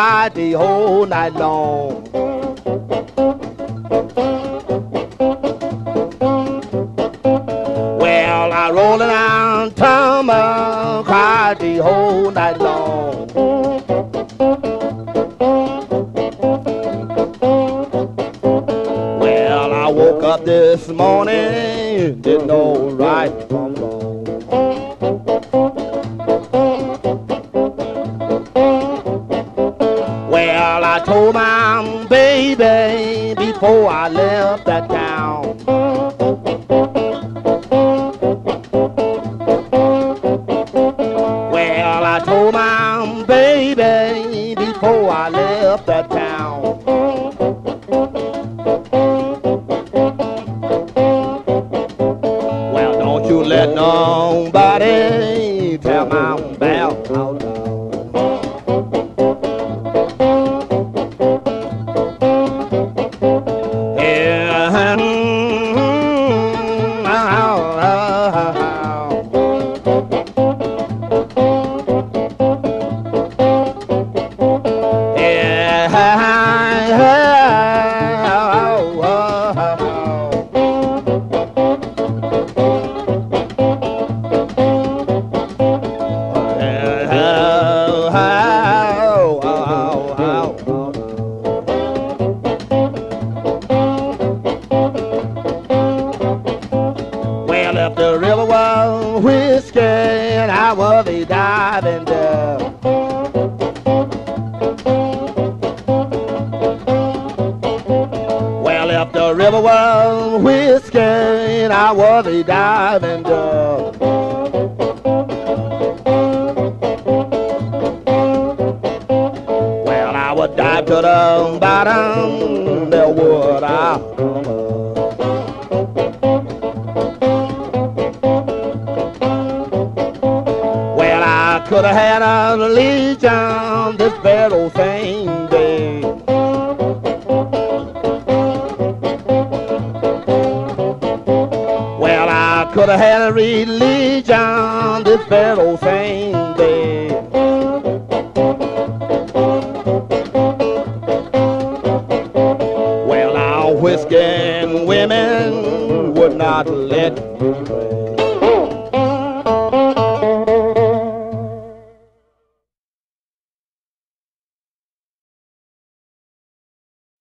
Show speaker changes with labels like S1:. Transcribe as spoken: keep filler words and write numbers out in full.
S1: cried the whole night long. Well, I rolled around Tama, cried the whole night long. Well, I woke up this morning, didn't know right from wrong. Well, I told my baby before I left that town. Well, I told my baby before I left that town. Well, don't you let nobody tell my bell out loud. Well, if the river was whiskey, I was a diving there. Well, if the river was whiskey, I was a diving there. Well, I would dive to the bottom, there would I come up. Well, I could have had a legion this very same day. Well, I could have had a religion this very same day. Well, now whiskey and women would not let me